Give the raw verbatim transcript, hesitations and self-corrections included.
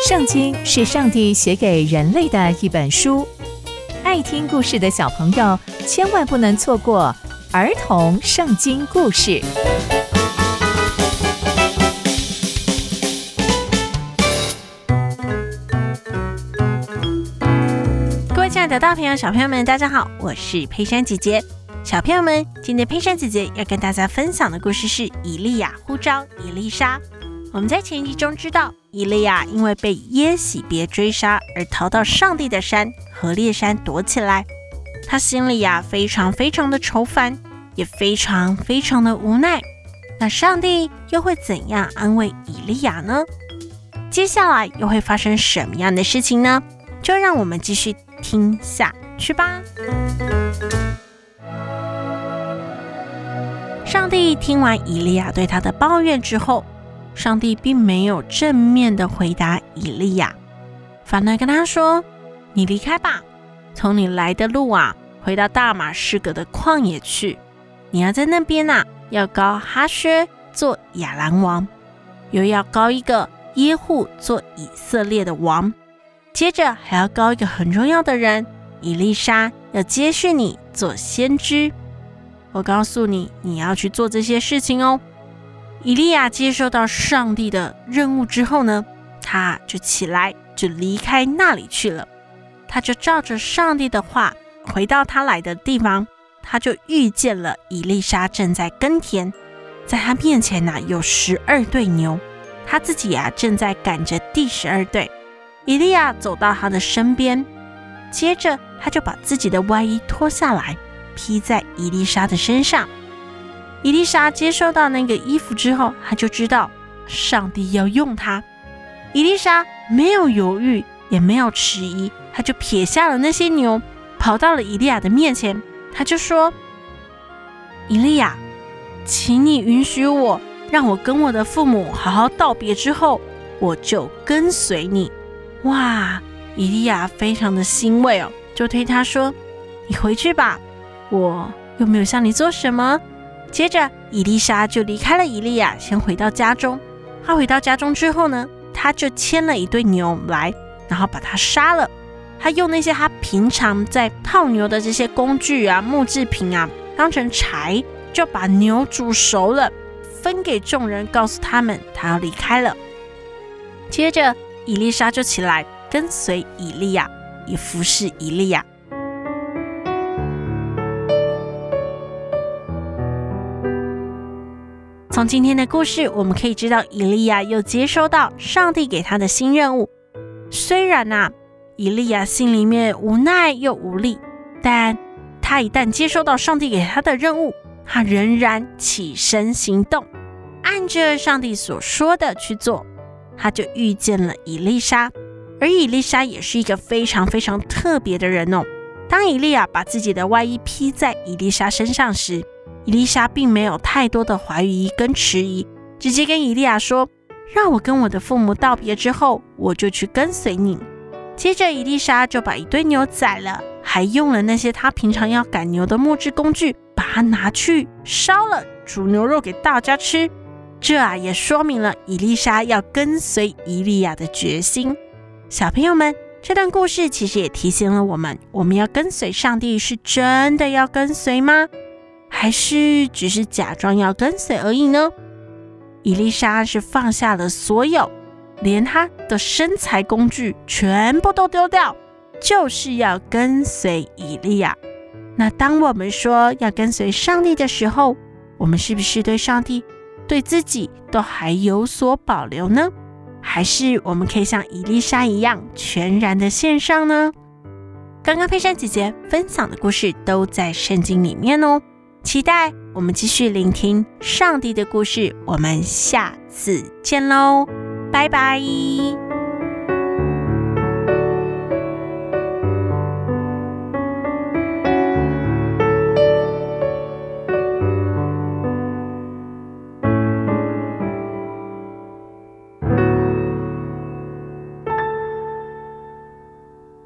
圣经是上帝写给人类的一本书，爱听故事的小朋友千万不能错过儿童圣经故事。 各位亲爱的大朋友小朋友们，大家好，我是佩珊姐姐。小朋友们，今天佩珊姐姐要跟大家分享的故事是以利亚呼召以利沙。我们在前一集中知道，以利亚因为被耶洗别追杀而逃到上帝的山何烈山躲起来，他心里呀非常非常的愁烦，也非常非常的无奈。那上帝又会怎样安慰以利亚呢？接下来又会发生什么样的事情呢？就让我们继续听下去吧。上帝听完以利亚对他的抱怨之后，上帝并没有正面的回答以利亚，反而跟他说：你离开吧，从你来的路啊，回到大马士革的旷野去。你要在那边啊，要膏哈薛做亚兰王，又要膏一个耶户做以色列的王，接着还要膏一个很重要的人，以利沙要接续你做先知。我告诉你，你要去做这些事情哦。以利亚接受到上帝的任务之后呢，他就起来，就离开那里去了。他就照着上帝的话，回到他来的地方，他就遇见了以利沙正在耕田，在他面前呢、啊、有十二对牛，他自己啊正在赶着第十二对。以利亚走到他的身边，接着他就把自己的外衣脱下来，披在以利沙的身上。以利沙接收到那个衣服之后，他就知道上帝要用他。以利沙没有犹豫，也没有迟疑，他就撇下了那些牛，跑到了以利亚的面前。他就说：以利亚，请你允许我，让我跟我的父母好好道别之后，我就跟随你。哇，以利亚非常的欣慰哦，就对他说：你回去吧，我又没有向你做什么。接着以利沙就离开了以利亚，先回到家中。他回到家中之后呢，他就牵了一对牛来，然后把它杀了。他用那些他平常在套牛的这些工具啊、木制品啊，当成柴，就把牛煮熟了，分给众人，告诉他们他要离开了。接着以利沙就起来跟随以利亚，也服侍以利亚。从今天的故事，我们可以知道以利亚又接收到上帝给他的新任务。虽然啊，以利亚心里面无奈又无力，但他一旦接收到上帝给他的任务，他仍然起身行动，按着上帝所说的去做。他就遇见了以利沙，而以利沙也是一个非常非常特别的人哦。当以利亚把自己的外衣披在以利沙身上时，以利沙并没有太多的怀疑跟迟疑，直接跟以利亚说：让我跟我的父母道别之后，我就去跟随你。接着以利沙就把一堆牛宰了，还用了那些他平常要赶牛的木质工具，把它拿去烧了，煮牛肉给大家吃。这啊也说明了以利沙要跟随以利亚的决心。小朋友们，这段故事其实也提醒了我们，我们要跟随上帝是真的要跟随吗？还是只是假装要跟随而已呢？以利沙是放下了所有，连他的生财工具全部都丢掉，就是要跟随以利亚。那当我们说要跟随上帝的时候，我们是不是对上帝、对自己都还有所保留呢？还是我们可以像以利沙一样全然的献上呢？刚刚佩珊姐姐分享的故事都在圣经里面哦，期待我们继续聆听上帝的故事，我们下次见喽，拜拜。